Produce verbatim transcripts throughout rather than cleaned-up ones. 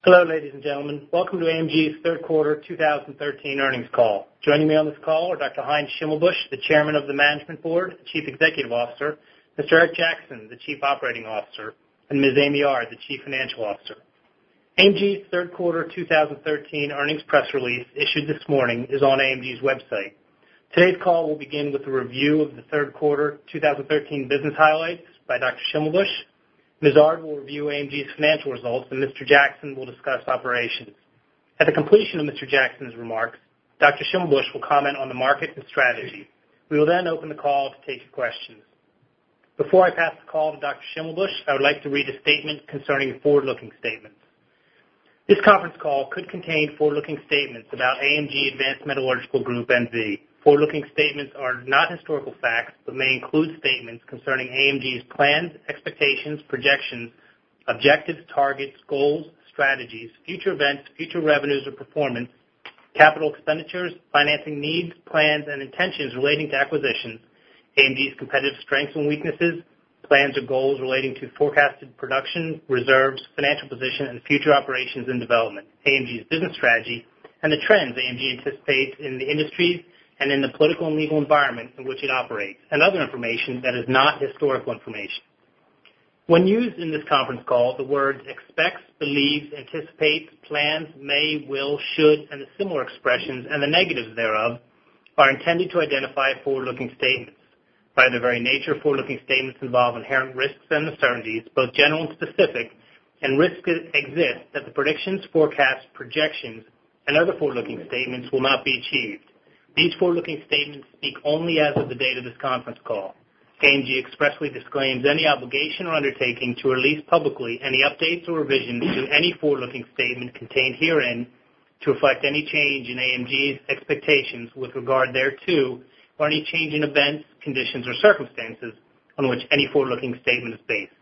Hello, ladies and gentlemen. Welcome to A M G's third quarter two thousand thirteen earnings call. Joining me on this call are Doctor Heinz Schimmelbusch, the Chairman of the Management Board and Chief Executive Officer, Mister Eric Jackson, the Chief Operating Officer, and Miz Amy Ard, the Chief Financial Officer. A M G's third quarter two thousand thirteen earnings press release issued this morning is on A M G's website. Today's call will begin with a review of the third quarter two thousand thirteen business highlights by Doctor Schimmelbusch. Miz Ard will review A M G's financial results, and Mister Jackson will discuss operations. At the completion of Mister Jackson's remarks, Doctor Schimmelbusch will comment on the market and strategy. We will then open the call to take your questions. Before I pass the call to Doctor Schimmelbusch, I would like to read a statement concerning forward-looking statements. This conference call could contain forward-looking statements about A M G Advanced Metallurgical Group, N V. Forward-looking statements are not historical facts, but may include statements concerning A M G's plans, expectations, projections, objectives, targets, goals, strategies, future events, future revenues or performance, capital expenditures, financing needs, plans, and intentions relating to acquisitions, A M G's competitive strengths and weaknesses, plans or goals relating to forecasted production, reserves, financial position, and future operations and development, A M G's business strategy, and the trends A M G anticipates in the industries and in the political and legal environment in which it operates, and other information that is not historical information. When used in this conference call, the words expects, believes, anticipates, plans, may, will, should, and the similar expressions and the negatives thereof are intended to identify forward-looking statements. By their very nature, forward-looking statements involve inherent risks and uncertainties, both general and specific, and risks exist that the predictions, forecasts, projections, and other forward-looking statements will not be achieved. These forward-looking statements speak only as of the date of this conference call. A M G expressly disclaims any obligation or undertaking to release publicly any updates or revisions to any forward-looking statement contained herein to reflect any change in A M G's expectations with regard thereto, or any change in events, conditions, or circumstances on which any forward-looking statement is based.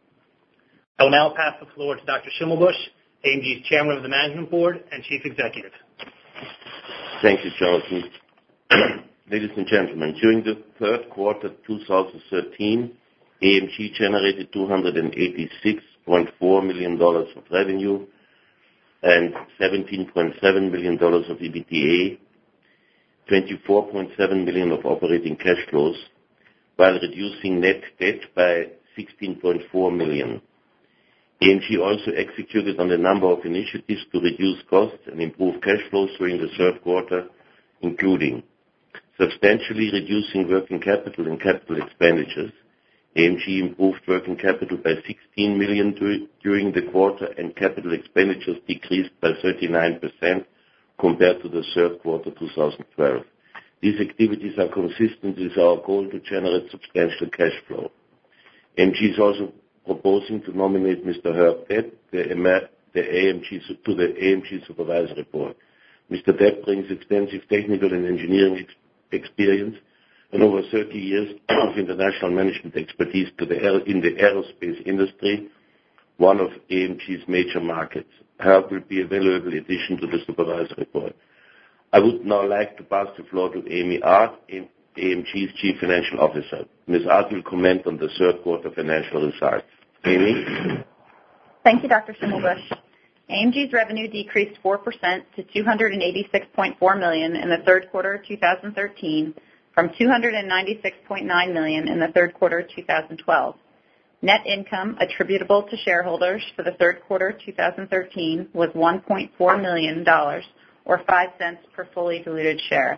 I will now pass the floor to Doctor Schimmelbusch, A M G's Chairman of the Management Board and Chief Executive. Thank you, Jonathan. Ladies and gentlemen, during the third quarter two thousand thirteen, A M G generated two hundred eighty-six point four million dollars of revenue and seventeen point seven million dollars of EBITDA, twenty-four point seven million dollars of operating cash flows, while reducing net debt by sixteen point four million dollars. A M G also executed on a number of initiatives to reduce costs and improve cash flows during the third quarter, including substantially reducing working capital and capital expenditures. A M G improved working capital by sixteen million dollars during the quarter, and capital expenditures decreased by thirty-nine percent compared to the third quarter two thousand twelve. These activities are consistent with our goal to generate substantial cash flow. A M G is also proposing to nominate Mister Herb Depp the, the A M G, to the A M G Supervisory Board. Mister Depp brings extensive technical and engineering ex- experience and over thirty years of international management expertise to the aer- in the aerospace industry, one of A M G's major markets. Herb will be a valuable addition to the Supervisory Board. I would now like to pass the floor to Amy Ard, A M G's Chief Financial Officer. Miz Ard will comment on the third quarter financial results. Amy? Thank you, Doctor Schimmelbusch. A M G's revenue decreased four percent to two hundred eighty-six point four million dollars in the third quarter of two thousand thirteen from two hundred ninety-six point nine million dollars in the third quarter of two thousand twelve. Net income attributable to shareholders for the third quarter of two thousand thirteen was one point four million dollars, or five cents per fully diluted share.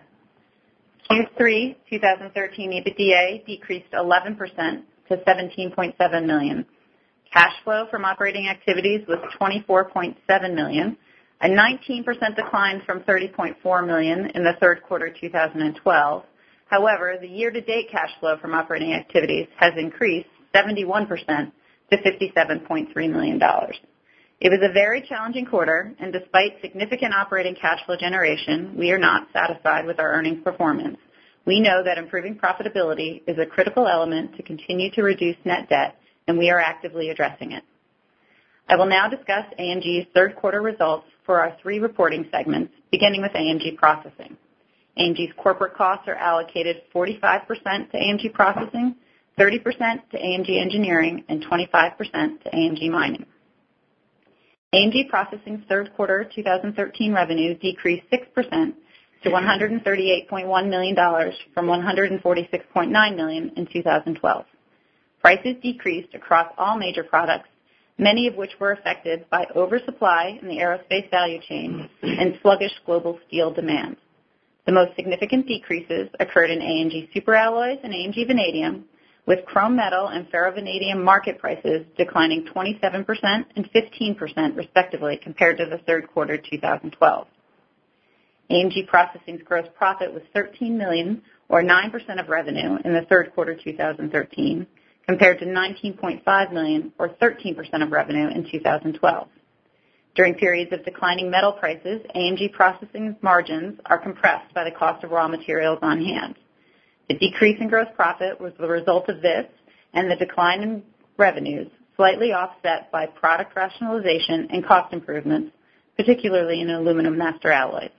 Q three twenty thirteen EBITDA decreased eleven percent to seventeen point seven million dollars. Cash flow from operating activities was twenty-four point seven million dollars, a nineteen percent decline from thirty point four million dollars in the third quarter two thousand twelve. However, the year-to-date cash flow from operating activities has increased seventy-one percent to fifty-seven point three million dollars. It was a very challenging quarter, and despite significant operating cash flow generation, we are not satisfied with our earnings performance. We know that improving profitability is a critical element to continue to reduce net debt, and we are actively addressing it. I will now discuss A M G's third quarter results for our three reporting segments, beginning with A M G Processing. A M G's corporate costs are allocated forty-five percent to A M G Processing, thirty percent to A M G Engineering, and twenty-five percent to A M G Mining. A M G Processing's third quarter two thousand thirteen revenue decreased six percent to one hundred thirty-eight point one million dollars from one hundred forty-six point nine million dollars in two thousand twelve. Prices decreased across all major products, many of which were affected by oversupply in the aerospace value chain and sluggish global steel demand. The most significant decreases occurred in A M G superalloys and A M G vanadium, with chrome metal and ferrovanadium market prices declining twenty-seven percent and fifteen percent respectively compared to the third quarter two thousand twelve. A M G Processing's gross profit was thirteen million dollars, or nine percent of revenue, in the third quarter two thousand thirteen, compared to nineteen point five million dollars, or thirteen percent of revenue, in two thousand twelve. During periods of declining metal prices, A M G Processing's margins are compressed by the cost of raw materials on hand. The decrease in gross profit was the result of this and the decline in revenues, slightly offset by product rationalization and cost improvements, particularly in aluminum master alloys.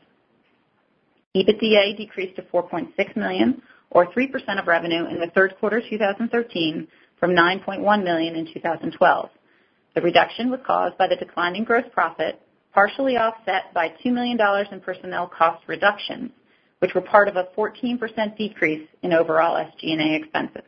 EBITDA decreased to four point six million dollars, or three percent of revenue, in the third quarter two thousand thirteen from nine point one million dollars in two thousand twelve. The reduction was caused by the decline in gross profit, partially offset by two million dollars in personnel cost reductions, which were part of a fourteen percent decrease in overall S G and A expenses.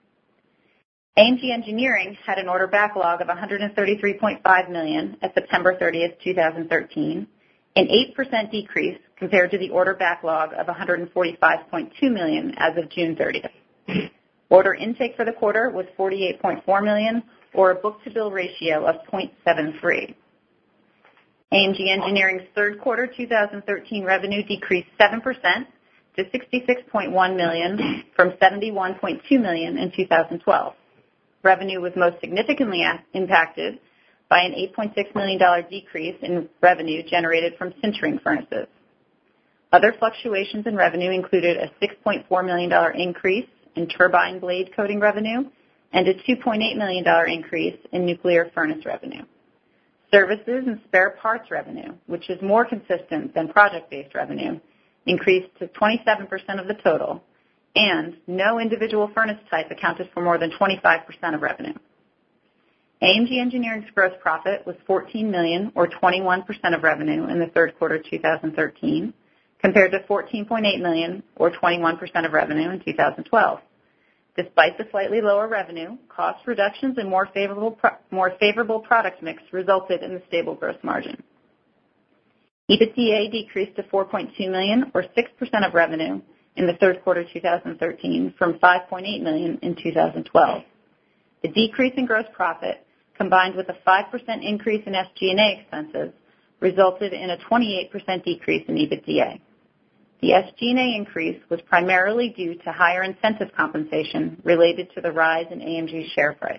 A M G Engineering had an order backlog of one hundred thirty-three point five million dollars at September thirtieth, two thousand thirteen, an eight percent decrease compared to the order backlog of one hundred forty-five point two million dollars as of June thirtieth. Order intake for the quarter was forty-eight point four million dollars, or a book-to-bill ratio of zero point seven three. A M G Engineering's third quarter two thousand thirteen revenue decreased seven percent to sixty-six point one million dollars from seventy-one point two million dollars in two thousand twelve. Revenue was most significantly impacted by an eight point six million dollars decrease in revenue generated from sintering furnaces. Other fluctuations in revenue included a six point four million dollars increase in turbine blade coating revenue and a two point eight million dollars increase in nuclear furnace revenue. Services and spare parts revenue, which is more consistent than project-based revenue, increased to twenty-seven percent of the total, and no individual furnace type accounted for more than twenty-five percent of revenue. A M G Engineering's gross profit was fourteen million dollars, or twenty-one percent of revenue, in the third quarter two thousand thirteen, compared to fourteen point eight million dollars, or twenty-one percent of revenue, in two thousand twelve. Despite the slightly lower revenue, cost reductions and more favorable, pro- more favorable product mix resulted in the stable gross margin. EBITDA decreased to four point two million dollars, or six percent of revenue, in the third quarter two thousand thirteen from five point eight million dollars in two thousand twelve. The decrease in gross profit, combined with a five percent increase in S G and A expenses, resulted in a twenty-eight percent decrease in EBITDA. The S G and A increase was primarily due to higher incentive compensation related to the rise in A M G's share price.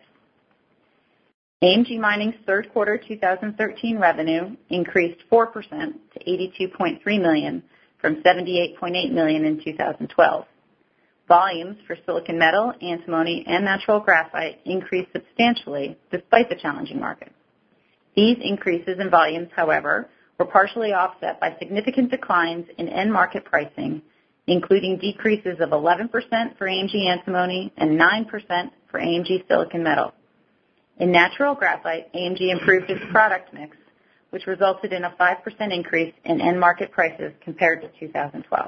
A M G Mining's third quarter two thousand thirteen revenue increased four percent to eighty-two point three million dollars from seventy-eight point eight million dollars in two thousand twelve. Volumes for silicon metal, antimony, and natural graphite increased substantially despite the challenging market. These increases in volumes, however, were partially offset by significant declines in end market pricing, including decreases of eleven percent for A M G antimony and nine percent for A M G silicon metal. In natural graphite, A M G improved its product mix, which resulted in a five percent increase in end market prices compared to two thousand twelve.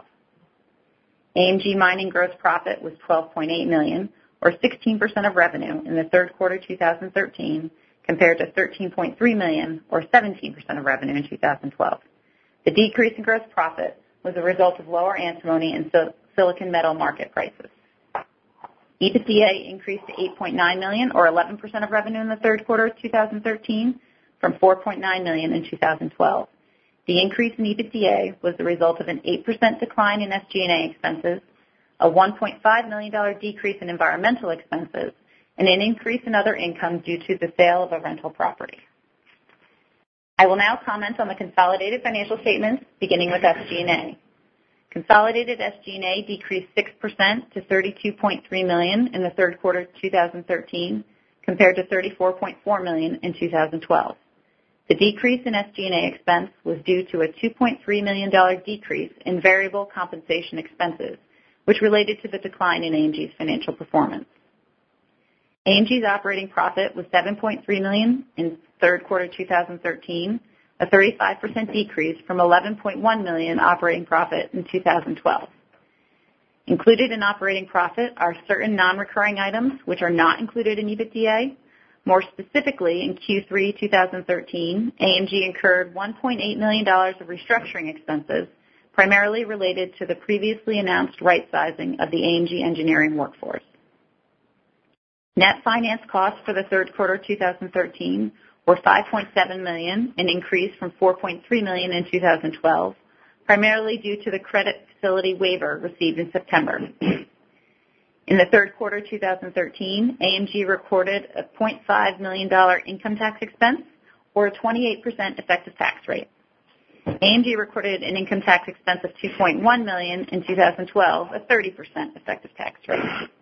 A M G Mining gross profit was twelve point eight million dollars, or sixteen percent of revenue, in the third quarter two thousand thirteen, compared to thirteen point three million dollars, or seventeen percent of revenue, in two thousand twelve. The decrease in gross profit was a result of lower antimony and sil- silicon metal market prices. EBITDA increased to eight point nine million dollars, or eleven percent of revenue, in the third quarter of two thousand thirteen, from four point nine million dollars in two thousand twelve. The increase in EBITDA was the result of an eight percent decline in S G and A expenses, a one point five million dollars decrease in environmental expenses, and an increase in other income due to the sale of a rental property. I will now comment on the consolidated financial statements, beginning with S G and A. Consolidated S G and A decreased six percent to thirty-two point three million dollars in the third quarter of two thousand thirteen, compared to thirty-four point four million dollars in two thousand twelve. The decrease in S G and A expense was due to a two point three million dollars decrease in variable compensation expenses, which related to the decline in A M G's financial performance. A M G's operating profit was seven point three million dollars in third quarter two thousand thirteen, a thirty-five percent decrease from eleven point one million dollars operating profit in two thousand twelve. Included in operating profit are certain non-recurring items which are not included in EBITDA. More specifically, in Q three two thousand thirteen, A M G incurred one point eight million dollars of restructuring expenses, primarily related to the previously announced right-sizing of the A M G engineering workforce. Net finance costs for the third quarter two thousand thirteen were five point seven million dollars, an increase from four point three million dollars in two thousand twelve, primarily due to the credit facility waiver received in September. In the third quarter two thousand thirteen, A M G recorded a zero point five million dollars income tax expense, or a twenty-eight percent effective tax rate. A M G recorded an income tax expense of two point one million dollars in two thousand twelve, a thirty percent effective tax rate.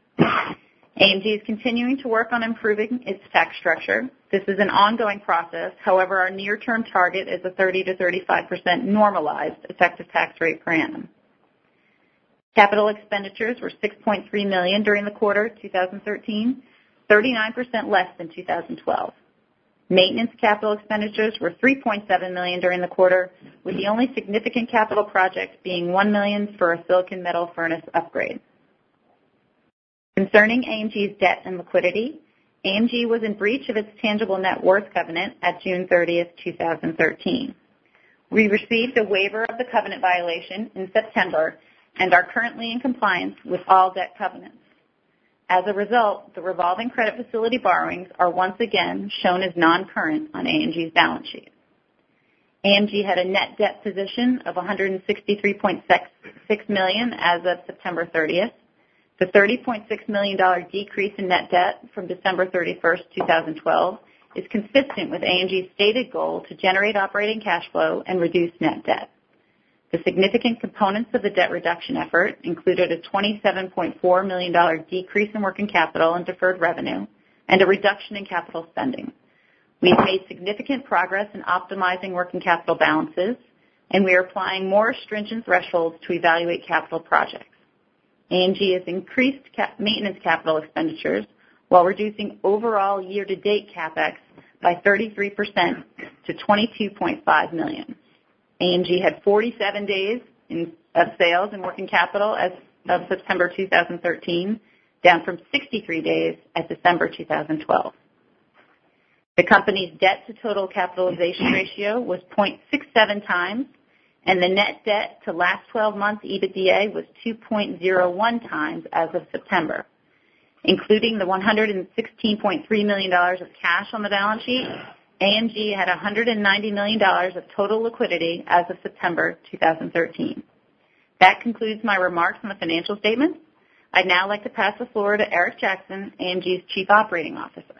A M G is continuing to work on improving its tax structure. This is an ongoing process. However, our near-term target is a thirty to thirty-five percent normalized effective tax rate per annum. Capital expenditures were six point three million dollars during the quarter two thousand thirteen, thirty-nine percent less than two thousand twelve. Maintenance capital expenditures were three point seven million dollars during the quarter, with the only significant capital project being one million dollars for a silicon metal furnace upgrade. Concerning A M G's debt and liquidity, A M G was in breach of its tangible net worth covenant at June thirtieth, two thousand thirteen. We received a waiver of the covenant violation in September and are currently in compliance with all debt covenants. As a result, the revolving credit facility borrowings are once again shown as non-current on A M G's balance sheet. A M G had a net debt position of one hundred sixty-three point six million dollars as of September thirtieth. The thirty point six million dollars decrease in net debt from December thirty-first, two thousand twelve is consistent with A M G's stated goal to generate operating cash flow and reduce net debt. The significant components of the debt reduction effort included a twenty-seven point four million dollars decrease in working capital and deferred revenue and a reduction in capital spending. We've made significant progress in optimizing working capital balances, and we are applying more stringent thresholds to evaluate capital projects. A M G has increased cap- maintenance capital expenditures while reducing overall year-to-date CapEx by thirty-three percent to twenty-two point five million dollars. A M G had forty-seven days in, of sales and working capital as of September two thousand thirteen, down from sixty-three days at December two thousand twelve. The company's debt to total capitalization ratio was zero point six seven times, and the net debt to last twelve months EBITDA was two point zero one times as of September. Including the one hundred sixteen point three million dollars of cash on the balance sheet, A M G had one hundred ninety million dollars of total liquidity as of September two thousand thirteen. That concludes my remarks on the financial statements. I'd now like to pass the floor to Eric Jackson, A M G's Chief Operating Officer.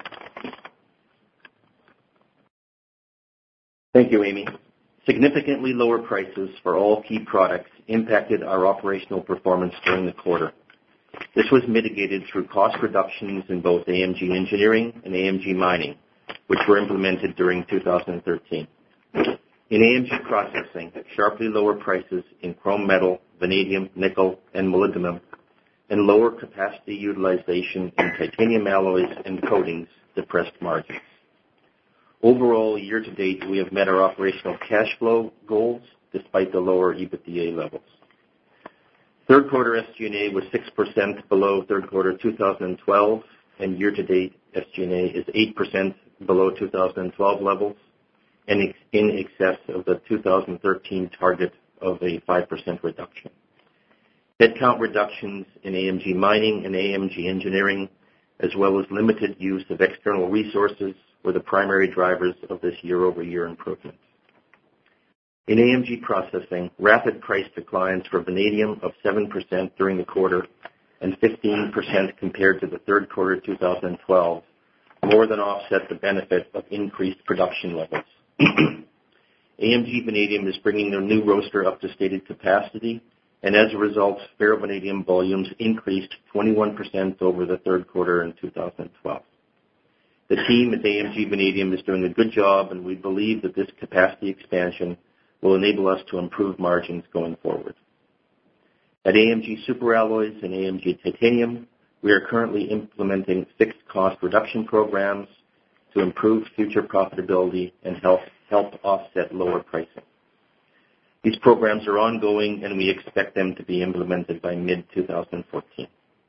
Thank you, Amy. Significantly lower prices for all key products impacted our operational performance during the quarter. This was mitigated through cost reductions in both A M G Engineering and A M G Mining, which were implemented during two thousand thirteen. In A M G Processing, sharply lower prices in chrome metal, vanadium, nickel, and molybdenum, and lower capacity utilization in titanium alloys and coatings depressed margins. Overall, year-to-date, we have met our operational cash flow goals despite the lower EBITDA levels. Third quarter S G and A was six percent below third quarter two thousand twelve, and year-to-date S G and A is eight percent below two thousand twelve levels and in excess of the two thousand thirteen target of a five percent reduction. Headcount reductions in A M G Mining and A M G Engineering, as well as limited use of external resources, were the primary drivers of this year-over-year improvement. In A M G Processing, rapid price declines for vanadium of seven percent during the quarter and fifteen percent compared to the third quarter two thousand twelve more than offset the benefit of increased production levels. A M G Vanadium is bringing their new roaster up to stated capacity, and as a result, ferrovanadium volumes increased twenty-one percent over the third quarter in two thousand twelve. The team at A M G Vanadium is doing a good job, and we believe that this capacity expansion will enable us to improve margins going forward. At A M G Superalloys and A M G Titanium, we are currently implementing fixed cost reduction programs to improve future profitability and help, help offset lower pricing. These programs are ongoing, and we expect them to be implemented by mid twenty fourteen.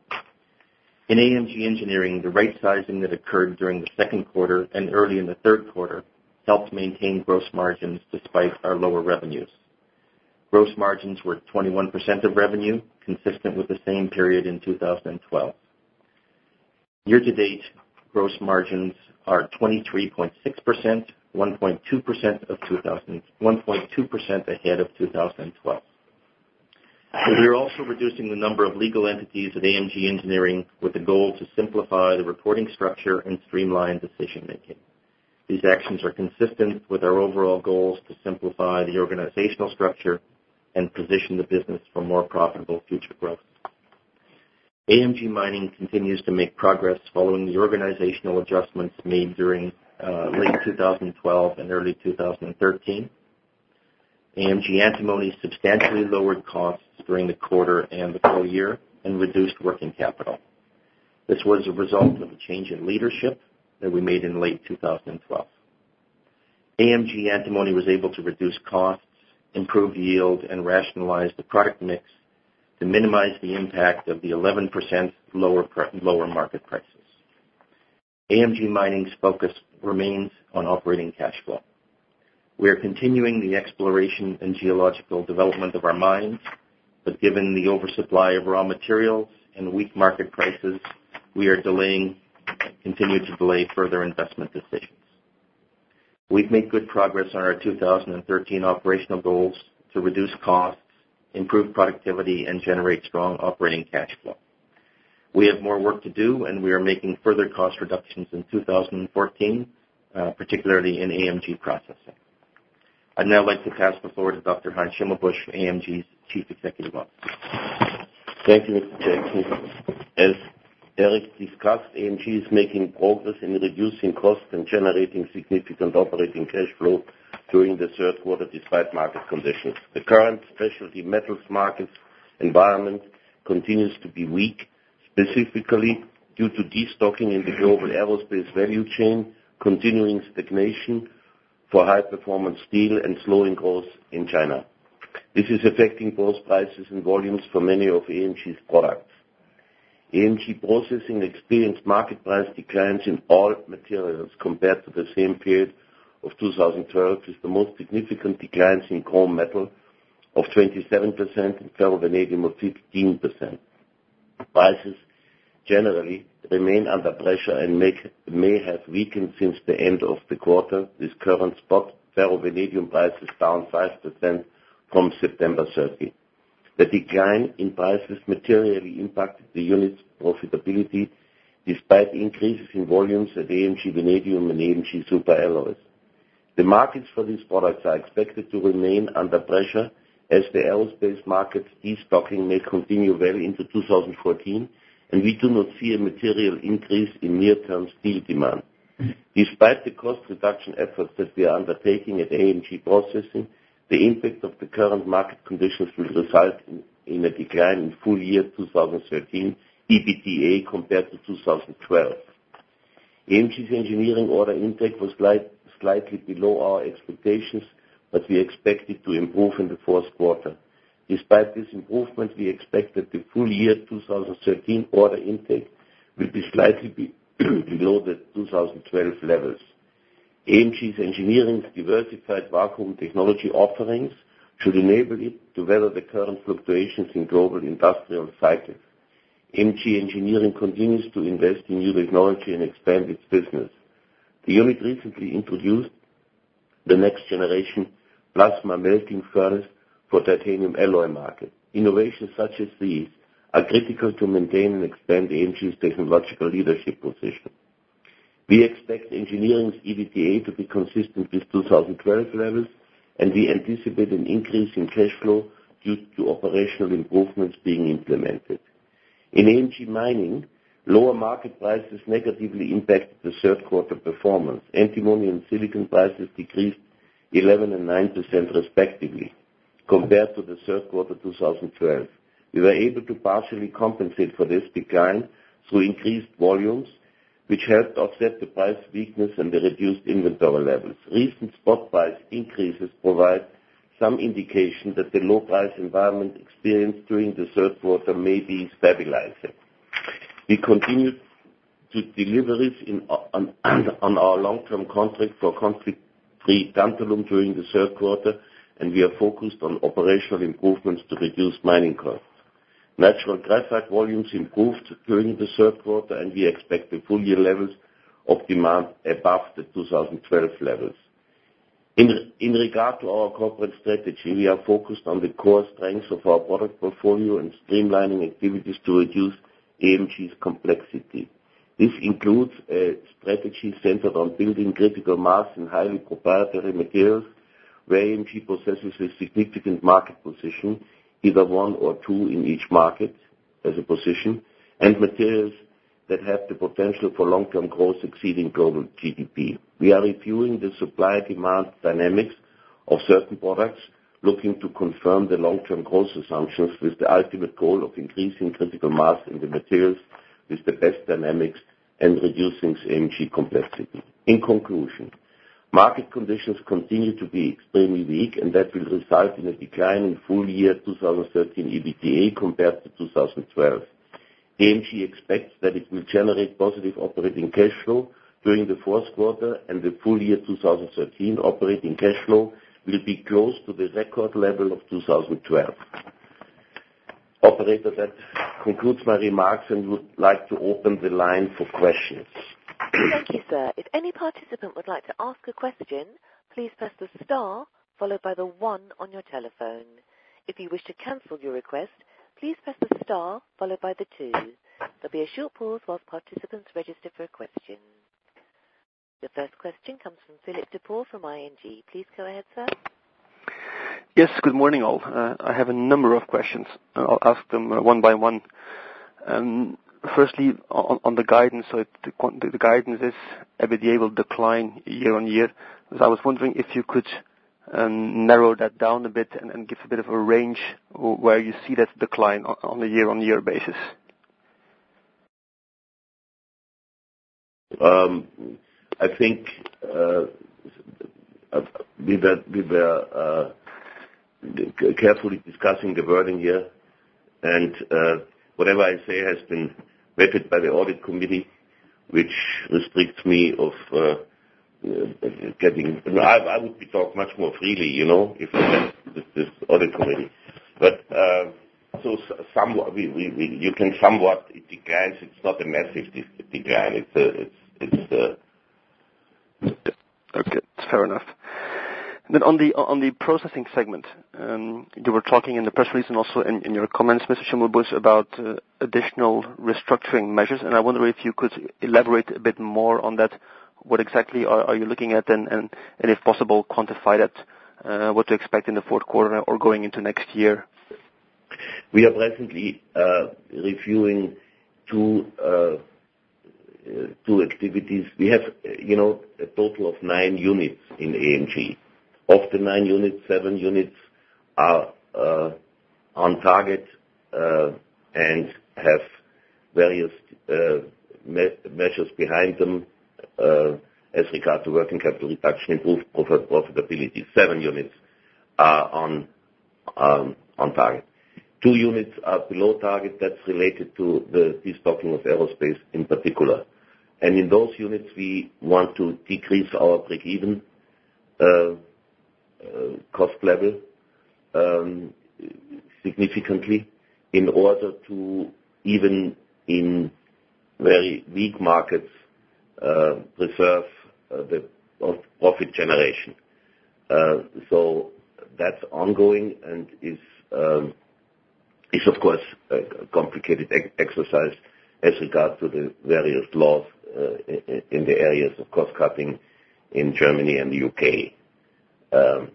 In A M G Engineering, the right sizing that occurred during the second quarter and early in the third quarter helped maintain gross margins despite our lower revenues. Gross margins were twenty-one percent of revenue, consistent with the same period in two thousand twelve. Year-to-date, gross margins are twenty-three point six percent, one point two percent of two thousand, one point two percent ahead of two thousand twelve. We are also reducing the number of legal entities at A M G Engineering with the goal to simplify the reporting structure and streamline decision-making. These actions are consistent with our overall goals to simplify the organizational structure and position the business for more profitable future growth. A M G Mining continues to make progress following the organizational adjustments made during uh, late two thousand twelve and early two thousand thirteen. A M G Antimony substantially lowered costs during the quarter and the full year and reduced working capital. This was a result of a change in leadership that we made in late two thousand twelve. A M G Antimony was able to reduce costs, improve yield, and rationalize the product mix to minimize the impact of the eleven percent lower, lower market prices. A M G Mining's focus remains on operating cash flow. We are continuing the exploration and geological development of our mines, but given the oversupply of raw materials and weak market prices, we are delaying, continue to delay further investment decisions. We've made good progress on our two thousand thirteen operational goals to reduce costs, improve productivity, and generate strong operating cash flow. We have more work to do, and we are making further cost reductions in two thousand fourteen, uh, particularly in A M G processing. I'd now like to pass the floor to Doctor Heinz Schimmelbusch, A M G's Chief Executive Officer. Thank you, Mister Jackson. As Eric discussed, A M G is making progress in reducing costs and generating significant operating cash flow during the third quarter despite market conditions. The current specialty metals market environment continues to be weak, specifically due to destocking in the global aerospace value chain, continuing stagnation for high-performance steel, and slowing growth in China. This is affecting both prices and volumes for many of A M G's products. A M G Processing experienced market price declines in all materials compared to the same period of two thousand twelve, with the most significant declines in chrome metal of twenty-seven percent and ferrovanadium of fifteen percent. Prices generally remain under pressure and may, may have weakened since the end of the quarter, with current spot ferrovanadium prices down five percent from September thirtieth. The decline in prices materially impacted the unit's profitability despite increases in volumes at A M G Vanadium and A M G Superalloys. The markets for these products are expected to remain under pressure as the aerospace market's destocking may continue well into two thousand fourteen, and we do not see a material increase in near-term steel demand. Despite the cost reduction efforts that we are undertaking at A M G Processing, the impact of the current market conditions will result in, in a decline in full year two thousand thirteen E B T A compared to two thousand twelve. A M G's engineering order intake was slight, slightly below our expectations, but we expect it to improve in the fourth quarter. Despite this improvement, we expect that the full year two thousand thirteen order intake will be slightly be below the two thousand twelve levels. A M G's engineering's diversified vacuum technology offerings should enable it to weather the current fluctuations in global industrial cycles. A M G Engineering continues to invest in new technology and expand its business. The unit recently introduced the next generation plasma melting furnace for titanium alloy market. Innovations such as these are critical to maintain and expand A M G's technological leadership position. We expect engineering's E B T A to be consistent with two thousand twelve levels, and we anticipate an increase in cash flow due to operational improvements being implemented. In A M G Mining, lower market prices negatively impacted the third quarter performance. Antimony and silicon prices decreased eleven and nine percent respectively compared to the third quarter two thousand twelve. We were able to partially compensate for this decline through increased volumes, which helped offset the price weakness and the reduced inventory levels. Recent spot price increases provide some indication that the low price environment experienced during the third quarter may be stabilizing. We continued to deliveries in, on, on our long-term contract for conflict-free tantalum during the third quarter, and we are focused on operational improvements to reduce mining costs. Natural graphite volumes improved during the third quarter, and we expect the full year levels of demand above the two thousand twelve levels. In, in regard to our corporate strategy, we are focused on the core strengths of our product portfolio and streamlining activities to reduce A M G's complexity. This includes a strategy centered on building critical mass in highly proprietary materials where A M G possesses a significant market position, either one or two in each market as a position, and materials that have the potential for long-term growth exceeding global G D P. We are reviewing the supply-demand dynamics of certain products, looking to confirm the long-term growth assumptions with the ultimate goal of increasing critical mass in the materials with the best dynamics and reducing A M G complexity. In conclusion, market conditions continue to be extremely weak, and that will result in a decline in full year twenty thirteen E B T A compared to two thousand twelve. A M G expects that it will generate positive operating cash flow during the fourth quarter, and the full year twenty thirteen operating cash flow will be close to the record level of two thousand twelve. Operator, that concludes my remarks, and would like to open the line for questions. Thank you, sir. If any participant would like to ask a question, please press the star followed by the one on your telephone. If you wish to cancel your request, please press the star followed by the two. There'll be a short pause whilst participants register for a question. The first question comes from Philip DePaul from I N G. Please go ahead, sir. Yes, good morning all. Uh, I have a number of questions. I'll ask them uh, one by one. Um, firstly, on, on the guidance, so it, the, the guidance is EBITDA will decline year on year. So I was wondering if you could um, narrow that down a bit and, and give a bit of a range where you see that decline on, on a year-on-year basis. Um, I think uh, we were, we were uh, carefully discussing the wording here, and uh, whatever I say has been vetted by the audit committee, which restricts me of uh, uh, getting. I, I would be talk much more freely, you know, if I had this, this audit committee. But uh, so somewhat, we, we, we, you can somewhat it declines. It's not a massive decline. It's a, it's it's. A, Okay, fair enough. And then on the on the processing segment, um, you were talking in the press release and also in, in your comments, Mister Schimmelbusch, about uh, additional restructuring measures, and I wonder if you could elaborate a bit more on that. What exactly are, are you looking at, and, and, and if possible, quantify that, uh, what to expect in the fourth quarter or going into next year? We are presently uh, reviewing two uh, uh, two activities. We have, you know, a total of nine units in A M G. Of the nine units, seven units are uh, on target uh, and have various uh, me- measures behind them uh, as regards to working capital reduction, improved profit- profitability. Seven units are on um, on target. Two units are below target. That's related to the destocking of aerospace in particular. And in those units, we want to decrease our break-even uh, Uh, cost level um, significantly in order to, even in very weak markets, uh, preserve uh, the profit generation. Uh, so that's ongoing and is, um, is of course a complicated ex- exercise as regards to the various laws uh, in, in the areas of cost cutting in Germany and the U K. Um,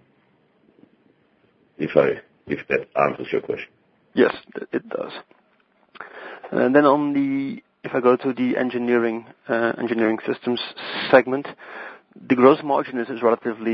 if I if that answers your question. Yes, it does. And then on the, if I go to the engineering uh, engineering systems segment, the gross margin is, is relatively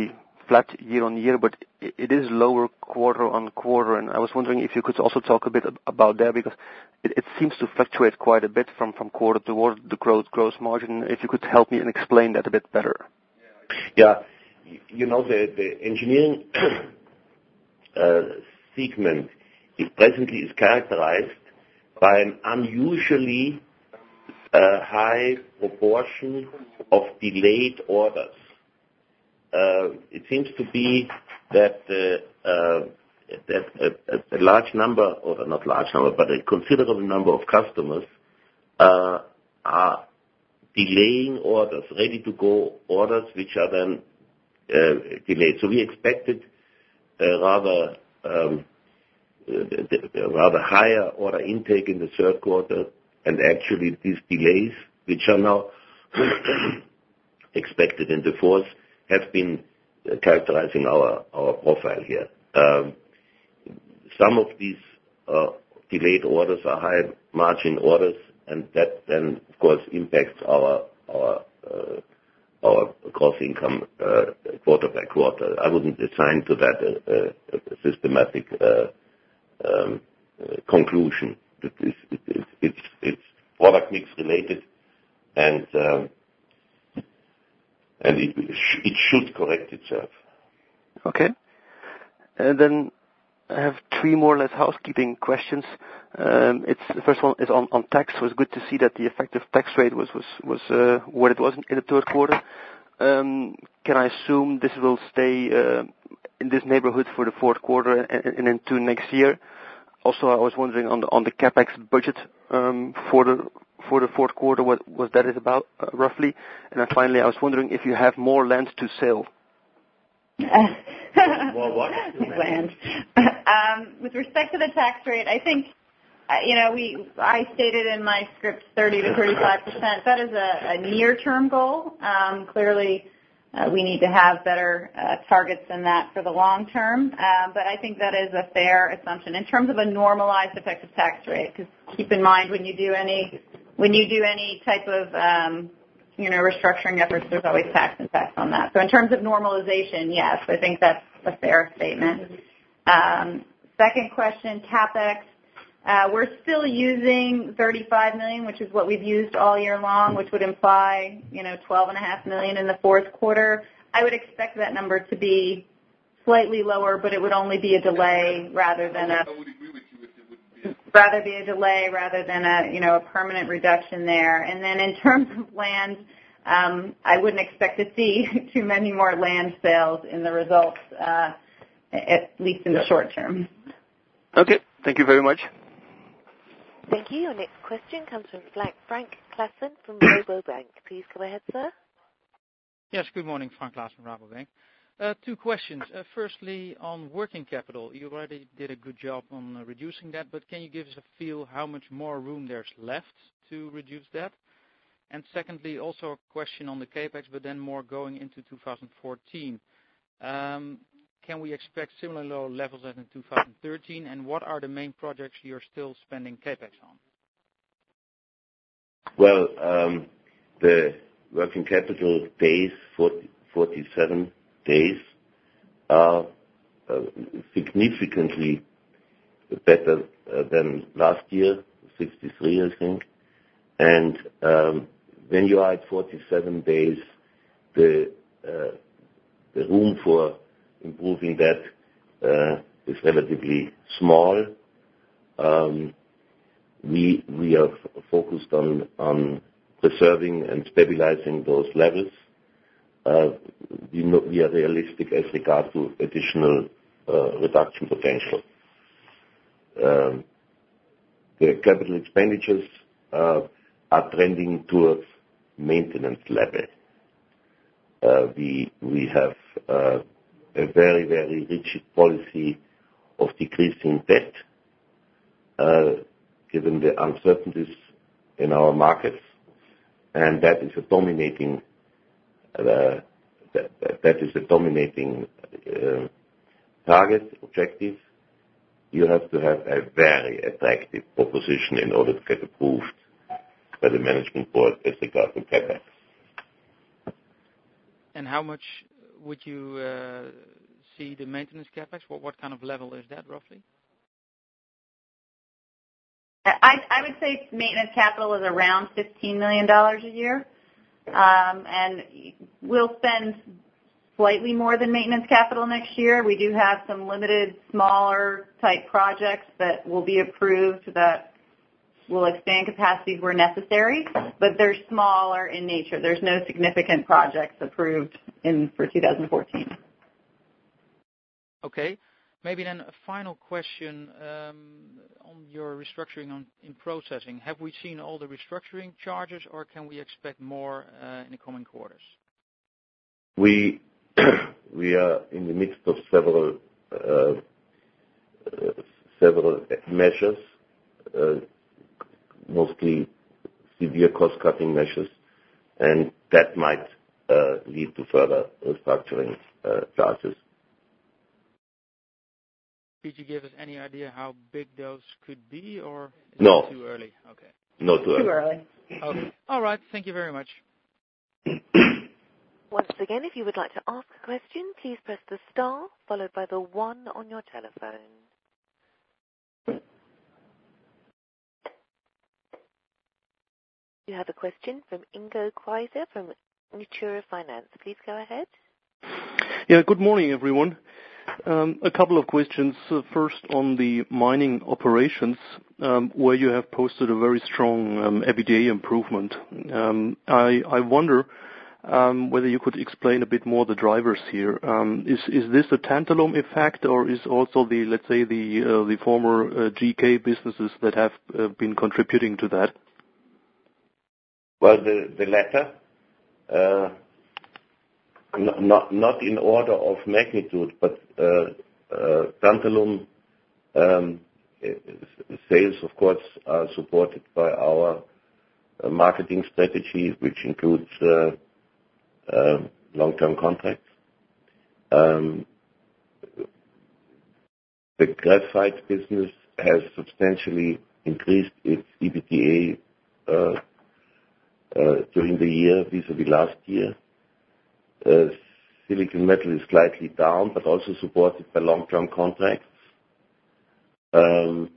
flat year-on-year, but it is lower quarter-on-quarter. And I was wondering if you could also talk a bit about that, because it, it seems to fluctuate quite a bit from, from quarter to quarter, the growth, gross margin. If you could help me and explain that a bit better. Yeah. You know, the, the engineering uh, segment is presently is characterized by an unusually uh, high proportion of delayed orders. Uh, it seems to be that uh, uh, that a, a large number, or not large number, but a considerable number of customers uh, are delaying orders, ready-to-go orders, which are then uh, delayed. So we expected a rather um, a rather higher order intake in the third quarter, and actually these delays, which are now expected in the fourth, have been characterizing our, our profile here. Um, some of these uh, delayed orders are high margin orders, and that then, of course, impacts our our uh, our gross income uh, quarter by quarter. I wouldn't assign to that a, a, a systematic uh, um, uh, conclusion. It is, it, it, it's, it's product mix related, and um, and it, it should correct itself. Okay. And then I have three more or less housekeeping questions. Um, it's the first one is on, on tax. It was good to see that the effective tax rate was was was uh, what it was in the third quarter. Um, can I assume this will stay uh, in this neighborhood for the fourth quarter and, and into next year? Also, I was wondering on the on the capex budget um, for the for the fourth quarter, what was that is about uh, roughly? And then finally, I was wondering if you have more land to sell. Well, what? Land. Um, with respect to the tax rate, I think, uh, you know, we I stated in my script thirty to thirty-five percent. That is a, a near-term goal. Um, clearly, uh, we need to have better uh, targets than that for the long term. Uh, but I think that is a fair assumption in terms of a normalized effective tax rate. Because keep in mind, when you do any when you do any type of um, you know, restructuring efforts, there's always tax impacts on that. So in terms of normalization, yes, I think that's a fair statement. Um, second question, CapEx. Uh, we're still using thirty-five million dollars, which is what we've used all year long, which would imply, you know, twelve point five million dollars in the fourth quarter. I would expect that number to be slightly lower, but it would only be a delay rather than a rather be a delay rather than a, you know, a permanent reduction there. And then in terms of land, um, I wouldn't expect to see too many more land sales in the results, uh, at least in the short term. Okay, thank you very much. Thank you. Your next question comes from Frank Claassen from Rabobank. Please go ahead, sir. Yes, good morning, Frank Claassen, Rabobank. Uh, two questions. Uh, firstly, on working capital, you already did a good job on uh, reducing that, but can you give us a feel how much more room there's left to reduce that? And secondly, also a question on the capex, but then more going into two thousand fourteen. Um, can we expect similar low levels as in two thousand thirteen, and what are the main projects you're still spending capex on? Well, um, the working capital days, forty, forty-seven days, are uh, significantly better uh, than last year, sixty-three, I think. And um, when you are at forty-seven days, the uh, the room for improving that uh, is relatively small. Um, we we are f- focused on on preserving and stabilizing those levels. Uh, we, know, we are realistic as regards to additional uh, reduction potential. Um, the capital expenditures uh, are trending towards maintenance level. Uh, we we have uh, a very very rigid policy of decreasing debt, uh, given the uncertainties in our markets, and that is a dominating uh, that, that is a dominating uh, target objective. You have to have a very attractive proposition in order to get approved by the management board as regards to CapEx. And how much would you uh, see the maintenance CapEx? What, what kind of level is that roughly? I, I would say maintenance capital is around fifteen million dollars a year. Um, and we'll spend slightly more than maintenance capital next year. We do have some limited, smaller type projects that will be approved that will expand capacities where necessary, but they're smaller in nature. There's no significant projects approved in for two thousand fourteen. Okay. Maybe then a final question um, on your restructuring on, in processing. Have we seen all the restructuring charges, or can we expect more uh, in the coming quarters? We we are in the midst of several uh, uh, several measures, uh, mostly severe cost-cutting measures, and that might uh, lead to further restructuring uh, charges. Could you give us any idea how big those could be, or is No. it too early? Okay. Not too early. Too early. Okay. All right. Thank you very much. Once again, if you would like to ask a question, please press the star followed by the one on your telephone. You have a question from Ingo Kreiser from Natura Finance. Please go ahead. Yeah, good morning, everyone. Um, a couple of questions. Uh, first, on the mining operations, um, where you have posted a very strong um, EBITDA improvement. Um, I, I wonder um, whether you could explain a bit more the drivers here. Um, is, is this a tantalum effect, or is also the, let's say, the uh, the former uh, G K businesses that have uh, been contributing to that? Well, the the latter. Uh, Not not in order of magnitude, but uh, uh, tantalum um, sales, of course, are supported by our uh, marketing strategy, which includes uh, uh, long-term contracts. Um, the graphite business has substantially increased its EBITDA uh, uh, during the year vis-à-vis last year. Uh, silicon metal is slightly down, but also supported by long-term contracts. Um,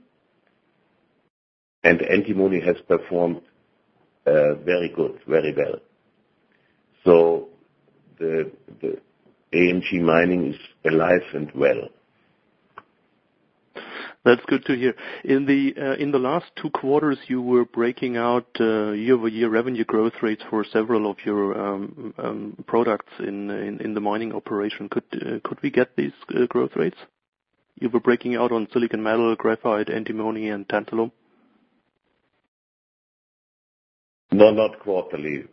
and antimony has performed uh, very good, very well. So the, the A M G Mining is alive and well. That's good to hear. In the uh, in the last two quarters, you were breaking out uh, year-over-year revenue growth rates for several of your um, um, products in, in in the mining operation. Could uh, could we get these uh, growth rates? You were breaking out on silicon metal, graphite, antimony, and tantalum. No, not quarterly.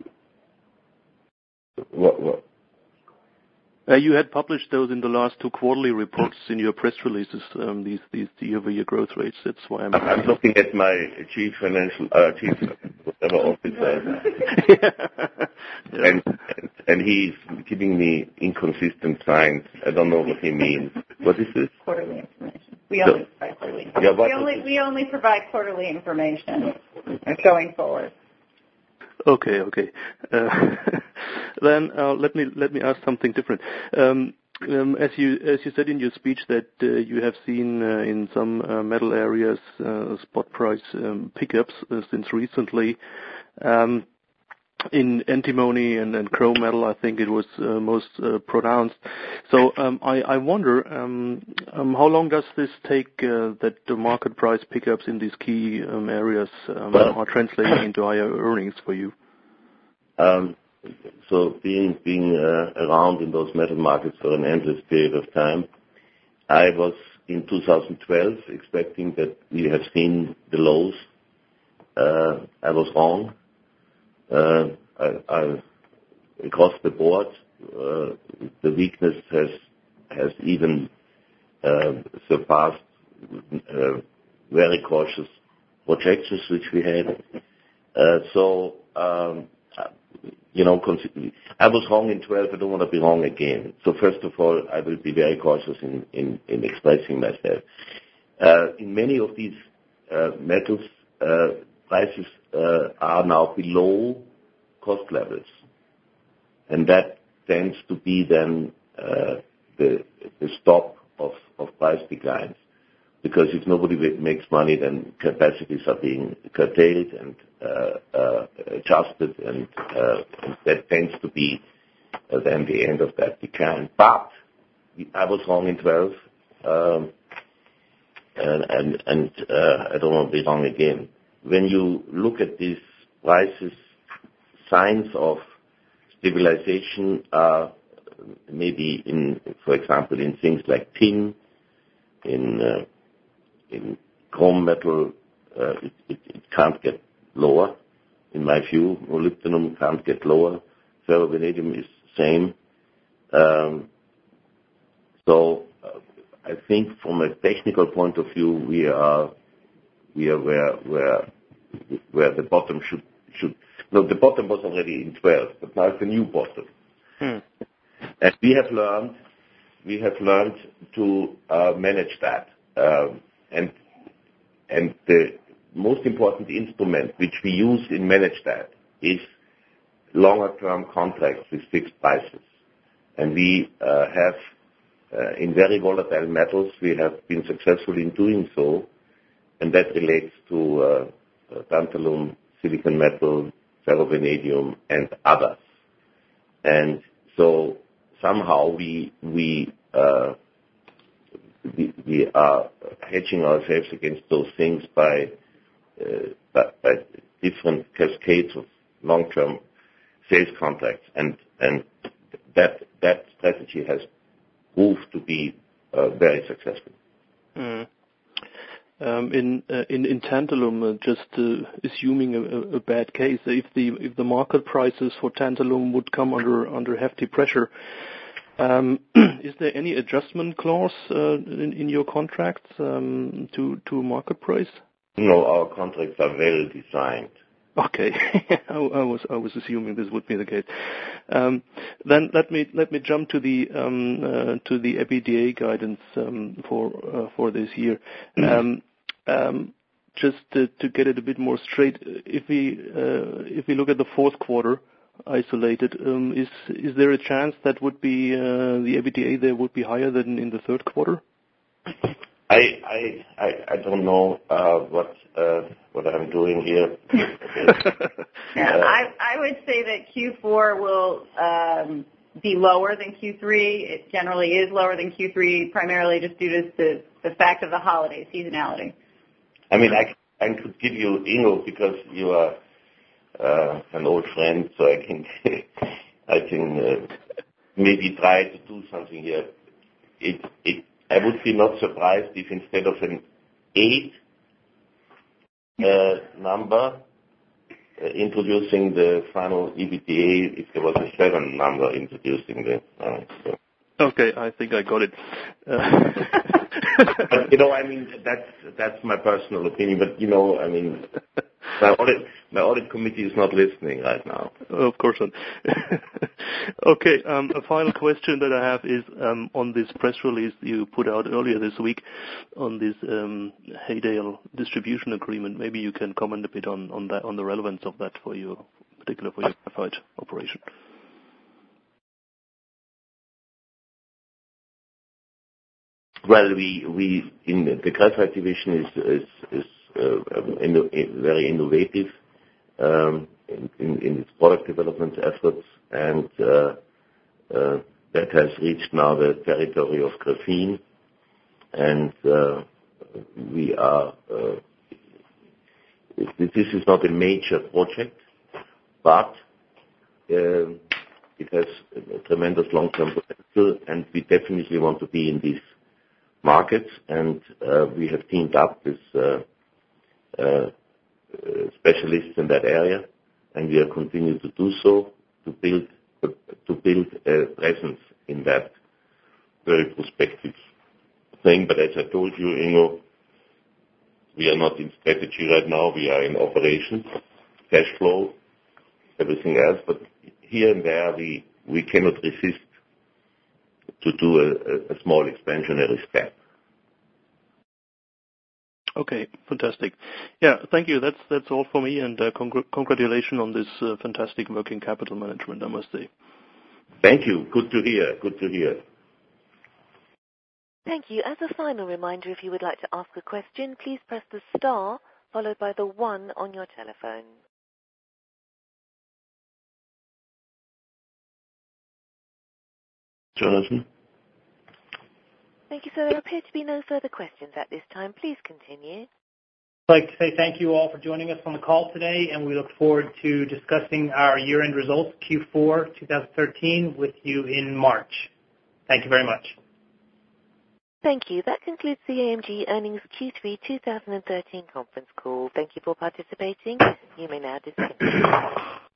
What? what? Uh, you had published those in the last two quarterly reports in your press releases, um, these, these year-over-year growth rates. That's why I'm... I'm looking at my chief financial, uh, chief whatever officer. yeah. and, and, and he's giving me inconsistent signs. I don't know what he means. What is this? Quarterly information. We only so, provide quarterly information. Yeah, we, only, we only provide quarterly information going forward. Okay, okay. Uh, then uh, let me let me ask something different. Um, um, as you as you said in your speech that uh, you have seen uh, in some uh, metal areas uh, spot price um, pickups uh, since recently. Um, in antimony and, and chrome metal, I think it was uh, most uh, pronounced. So um, I, I wonder um, um, how long does this take uh, that the market price pickups in these key um, areas um, well, are translating into higher earnings for you? Um, so being being uh, around in those metal markets for an endless period of time, I was in two thousand twelve expecting that we have seen the lows. Uh, I was wrong. Uh, I, I, across the board, uh, the weakness has has even uh, surpassed uh, very cautious projections which we had. Uh, so, um, you know, I was wrong in twelve. I don't want to be wrong again. So first of all, I will be very cautious in, in, in expressing myself. Uh, in many of these uh, metals, uh, prices uh, are now below cost levels, and that tends to be then uh, the, the stop of, of price declines. Because if nobody makes money, then capacities are being curtailed and uh, uh, adjusted, and, uh, and that tends to be uh, then the end of that decline. But I was wrong in twelve, um, and, and, and uh, I don't want to be wrong again. When you look at these prices, signs of stabilization are maybe in, for example, in things like tin, in uh, in chrome metal, uh, it, it, it can't get lower, in my view. Molybdenum can't get lower. Ferrovanadium is the same. Um, so uh, I think from a technical point of view, we are we are where where where the bottom should should. No, the bottom was already in twelve, but now it's a new bottom. Hmm. And we have learned we have learned to uh, manage that. Um, And and the most important instrument which we use in manage that is longer-term contracts with fixed prices. And we uh, have, uh, in very volatile metals, we have been successful in doing so, and that relates to uh, tantalum, silicon metal, ferrovanadium, and others. And so somehow we we uh, We, we are hedging ourselves against those things by, uh, by, by different cascades of long-term sales contracts, and and that that strategy has proved to be uh, very successful. Mm. Um, in, uh, in in tantalum, uh, just uh, assuming a, a bad case, if the if the market prices for tantalum would come under under hefty pressure. Um, is there any adjustment clause uh, in, in your contracts um, to to market price? No, our contracts are well designed. Okay, I, I was I was assuming this would be the case. Um, then let me let me jump to the um, uh, to the EBITDA guidance um, for uh, for this year. Um, um, just to, to get it a bit more straight, if we uh, if we look at the fourth quarter isolated, um, is is there a chance that would be uh, the EBITDA there would be higher than in the third quarter? I I I, I don't know uh, what uh, what I'm doing here. yeah, uh, I I would say that Q four will um, be lower than Q three. It generally is lower than Q three, primarily just due to the the fact of the holiday seasonality. I mean, I I could give you Ingo because you are Uh, an old friend, so I can I can uh, maybe try to do something here. It, it I would be not surprised if instead of an eight uh, number uh, introducing the final EBITDA, if there was a seven number introducing the. Uh, so. Okay, I think I got it. Uh. But, you know, I mean, that's that's my personal opinion. But you know, I mean. My audit, my audit committee is not listening right now. Of course not. Okay, um, a final question that I have is um, on this press release you put out earlier this week on this um, Haydale distribution agreement. Maybe you can comment a bit on, on that, on the relevance of that for you, particularly for your graphite operation. Well, we we in the graphite division is is. is Uh, inno- very innovative um, in, in, in its product development efforts, and uh, uh, that has reached now the territory of graphene, and uh, we are. Uh, this is not a major project, but uh, it has a tremendous long-term potential, and we definitely want to be in these markets, and uh, we have teamed up with. Uh, Uh, uh, specialists in that area, and we are continuing to do so to build uh, to build a presence in that very prospective thing. But as I told you, Ingo, we are not in strategy right now. We are in operations, cash flow, everything else. But here and there, we we cannot resist to do a, a small expansionary step. Okay, fantastic. Yeah, thank you. That's that's all for me, and uh, congr- congratulations on this uh, fantastic working capital management, I must say. Thank you. Good to hear. Good to hear. Thank you. As a final reminder, if you would like to ask a question, please press the star followed by the one on your telephone. Jonathan? Thank you, sir. There appear to be no further questions at this time. Please continue. I'd like to say thank you all for joining us on the call today, and we look forward to discussing our year-end results, Q four twenty thirteen, with you in March. Thank you very much. Thank you. That concludes the A M G Earnings Q three twenty thirteen conference call. Thank you for participating. You may now disconnect.